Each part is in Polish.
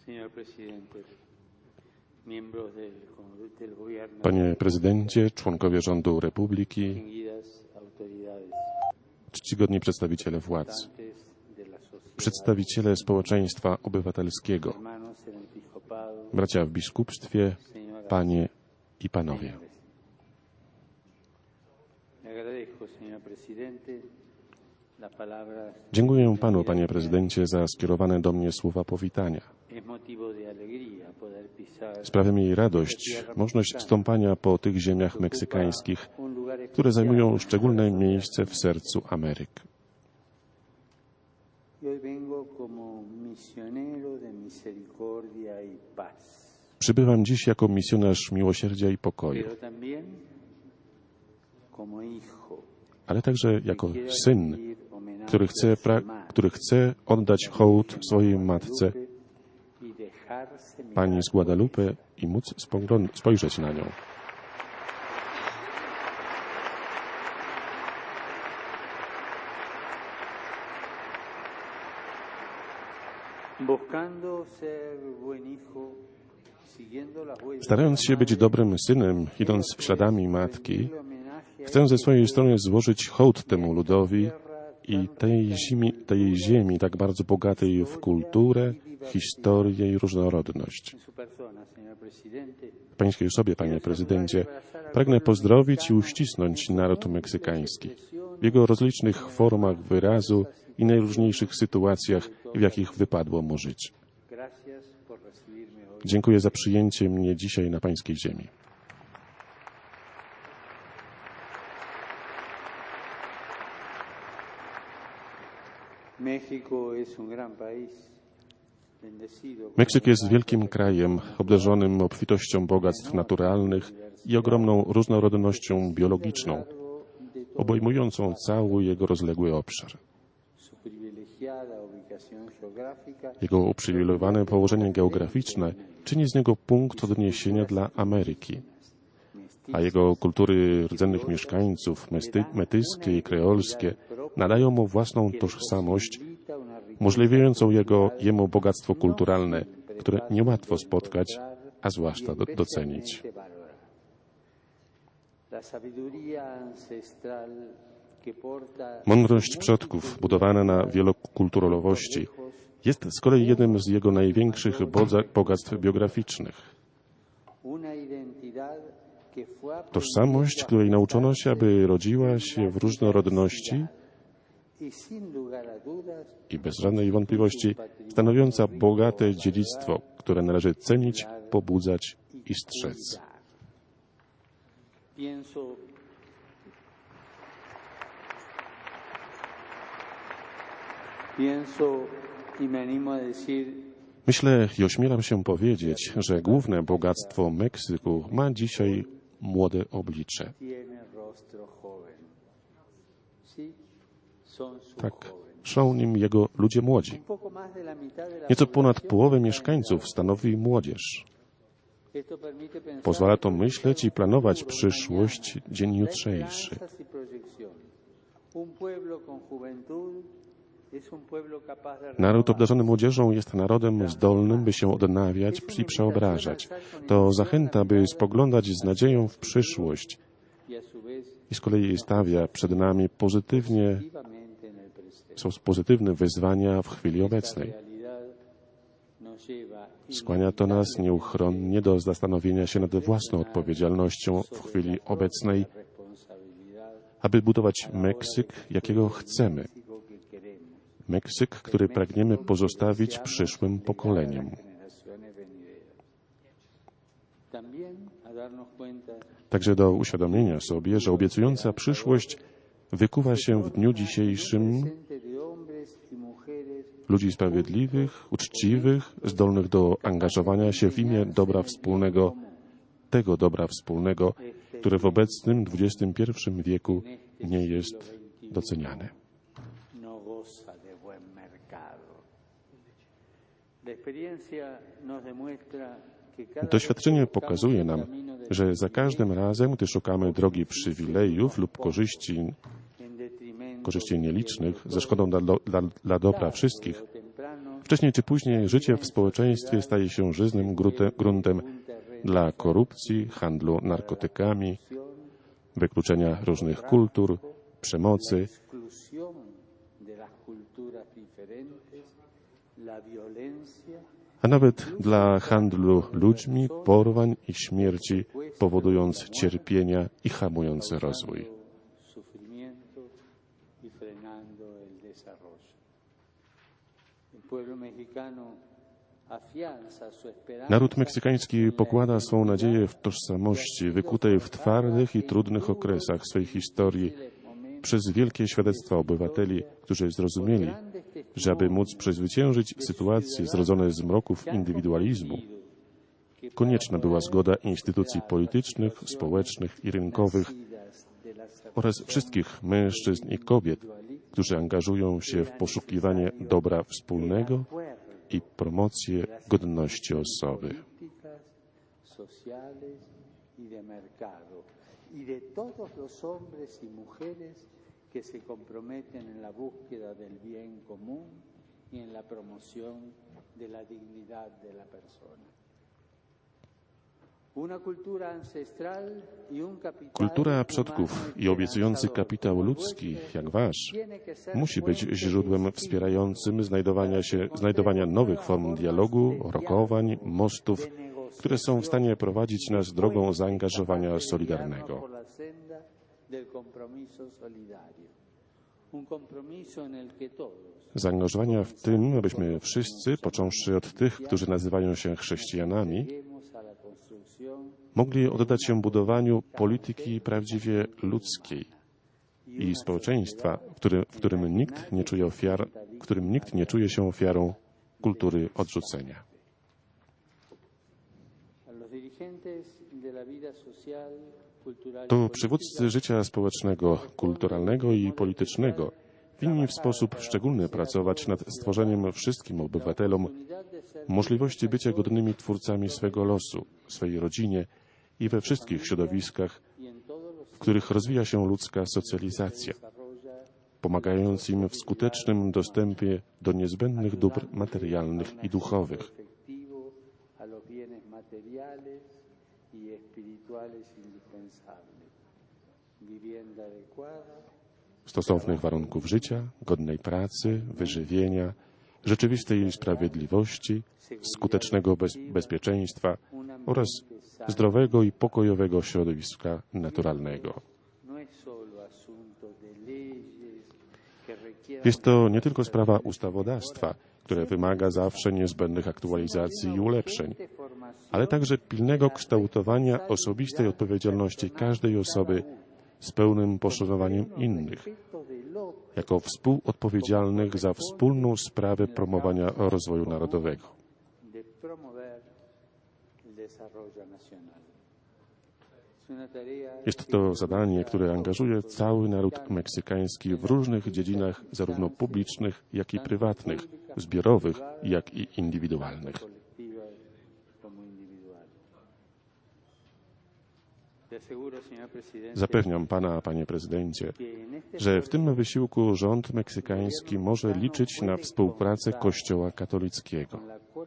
Panie prezydencie, członkowie rządu Republiki, czcigodni przedstawiciele władz, przedstawiciele społeczeństwa obywatelskiego, bracia w biskupstwie, panie i panowie. Dziękuję panu, panie prezydencie, za skierowane do mnie słowa powitania. Sprawia mi radość możliwość stąpania po tych ziemiach meksykańskich, które zajmują szczególne miejsce w sercu Ameryk. Przybywam dziś jako misjonarz miłosierdzia i pokoju, ale także jako syn, który chce oddać hołd swojej matce, Pani z Guadalupe, i móc spojrzeć na nią. Starając się być dobrym synem, idąc śladami matki, chcę ze swojej strony złożyć hołd temu ludowi i tej ziemi tak bardzo bogatej w kulturę, historię i różnorodność. W pańskiej osobie, panie prezydencie, pragnę pozdrowić i uścisnąć naród meksykański w jego rozlicznych formach wyrazu i najróżniejszych sytuacjach, w jakich wypadło mu żyć. Dziękuję za przyjęcie mnie dzisiaj na pańskiej ziemi. Meksyk jest wielkim krajem, obdarzonym obfitością bogactw naturalnych i ogromną różnorodnością biologiczną, obejmującą cały jego rozległy obszar. Jego uprzywilejowane położenie geograficzne czyni z niego punkt odniesienia dla Ameryki, a jego kultury rdzennych mieszkańców, metyskie i kreolskie, nadają mu własną tożsamość, umożliwiającą jemu bogactwo kulturalne, które niełatwo spotkać, a zwłaszcza docenić. Mądrość przodków, budowana na wielokulturowości, jest z kolei jednym z jego największych bogactw biograficznych. Tożsamość, której nauczono się, aby rodziła się w różnorodności i bez żadnej wątpliwości stanowiąca bogate dziedzictwo, które należy cenić, pobudzać i strzec. Myślę i ośmielam się powiedzieć, że główne bogactwo Meksyku ma dzisiaj młode oblicze. Tak, są nim jego ludzie młodzi. Nieco ponad połowę mieszkańców stanowi młodzież. Pozwala to myśleć i planować przyszłość, dzień jutrzejszy. Naród obdarzony młodzieżą jest narodem zdolnym, by się odnawiać i przeobrażać. To zachęta, by spoglądać z nadzieją w przyszłość i z kolei stawia przed nami pozytywne wyzwania w chwili obecnej. Skłania to nas nieuchronnie do zastanowienia się nad własną odpowiedzialnością w chwili obecnej, aby budować Meksyk, jakiego chcemy. Meksyk, który pragniemy pozostawić przyszłym pokoleniom. Także do uświadomienia sobie, że obiecująca przyszłość wykuwa się w dniu dzisiejszym ludzi sprawiedliwych, uczciwych, zdolnych do angażowania się w imię dobra wspólnego, tego dobra wspólnego, które w obecnym XXI wieku nie jest doceniane. Doświadczenie pokazuje nam, że za każdym razem, gdy szukamy drogi przywilejów lub korzyści nielicznych, ze szkodą dla dobra wszystkich, Wcześniej czy później życie w społeczeństwie staje się żyznym gruntem dla korupcji, handlu narkotykami, wykluczenia różnych kultur, przemocy, a nawet dla handlu ludźmi, porwań i śmierci, powodując cierpienia i hamując rozwój. Naród meksykański pokłada swą nadzieję w tożsamości wykutej w twardych i trudnych okresach swej historii przez wielkie świadectwa obywateli, którzy zrozumieli, że aby móc przezwyciężyć sytuacje zrodzone z mroków indywidualizmu, konieczna była zgoda instytucji politycznych, społecznych i rynkowych oraz wszystkich mężczyzn i kobiet, którzy angażują się w poszukiwanie dobra wspólnego i promocję godności osoby. Que se comprometen en la búsqueda del bien común y en la promoción de la dignidad de la persona. Kultura przodków i obiecujący kapitał ludzki, jak wasz, musi być źródłem wspierającym znajdowania nowych form dialogu, rokowań, mostów, które są w stanie prowadzić nas drogą zaangażowania solidarnego. Zaangażowania w tym, abyśmy wszyscy, począwszy od tych, którzy nazywają się chrześcijanami, mogli oddać się budowaniu polityki prawdziwie ludzkiej i społeczeństwa, w którym nikt nie czuje się ofiarą kultury odrzucenia. To przywódcy życia społecznego, kulturalnego i politycznego winni w sposób szczególny pracować nad stworzeniem wszystkim obywatelom możliwości bycia godnymi twórcami swego losu, swej rodzinie i we wszystkich środowiskach, w których rozwija się ludzka socjalizacja, pomagając im w skutecznym dostępie do niezbędnych dóbr materialnych i duchowych. Stosownych warunków życia, godnej pracy, wyżywienia, rzeczywistej sprawiedliwości, skutecznego bezpieczeństwa oraz zdrowego i pokojowego środowiska naturalnego. Jest to nie tylko sprawa ustawodawstwa, które wymaga zawsze niezbędnych aktualizacji i ulepszeń, ale także pilnego kształtowania osobistej odpowiedzialności każdej osoby z pełnym poszanowaniem innych, jako współodpowiedzialnych za wspólną sprawę promowania rozwoju narodowego. Jest to zadanie, które angażuje cały naród meksykański w różnych dziedzinach, zarówno publicznych, jak i prywatnych, zbiorowych, jak i indywidualnych. Zapewniam Pana, Panie Prezydencie, że w tym wysiłku rząd meksykański może liczyć na współpracę Kościoła katolickiego,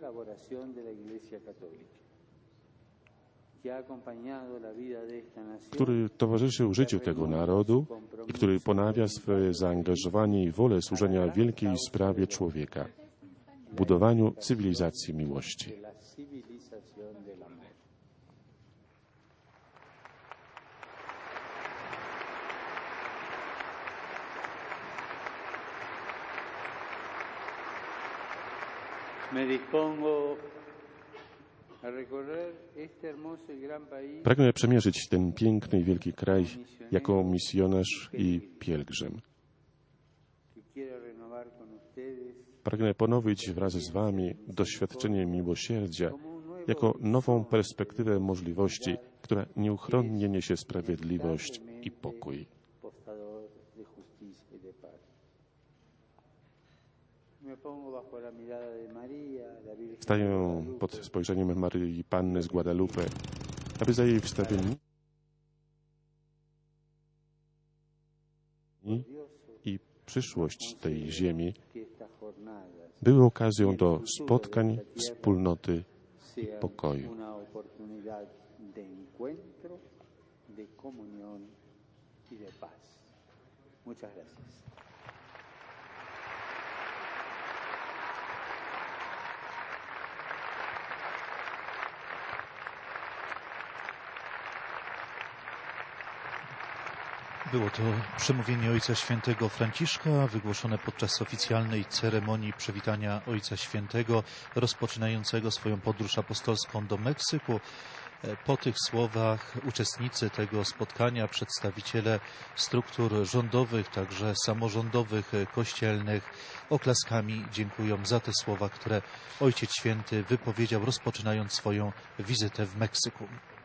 który towarzyszył życiu tego narodu i który ponawia swoje zaangażowanie i wolę służenia wielkiej sprawie człowieka, budowaniu cywilizacji miłości. Pragnę przemierzyć ten piękny i wielki kraj jako misjonarz i pielgrzym. Pragnę ponowić wraz z Wami doświadczenie miłosierdzia jako nową perspektywę możliwości, która nieuchronnie niesie sprawiedliwość i pokój. Staję pod spojrzeniem Maryi Panny z Guadalupe, aby za jej wstawienie i przyszłość tej ziemi były okazją do spotkań, wspólnoty i pokoju. una oportunidad de encuentro, de comunión y de paz. Muchas gracias. Było to przemówienie Ojca Świętego Franciszka, wygłoszone podczas oficjalnej ceremonii przywitania Ojca Świętego, rozpoczynającego swoją podróż apostolską do Meksyku. Po tych słowach uczestnicy tego spotkania, przedstawiciele struktur rządowych, także samorządowych, kościelnych, oklaskami dziękują za te słowa, które Ojciec Święty wypowiedział, rozpoczynając swoją wizytę w Meksyku.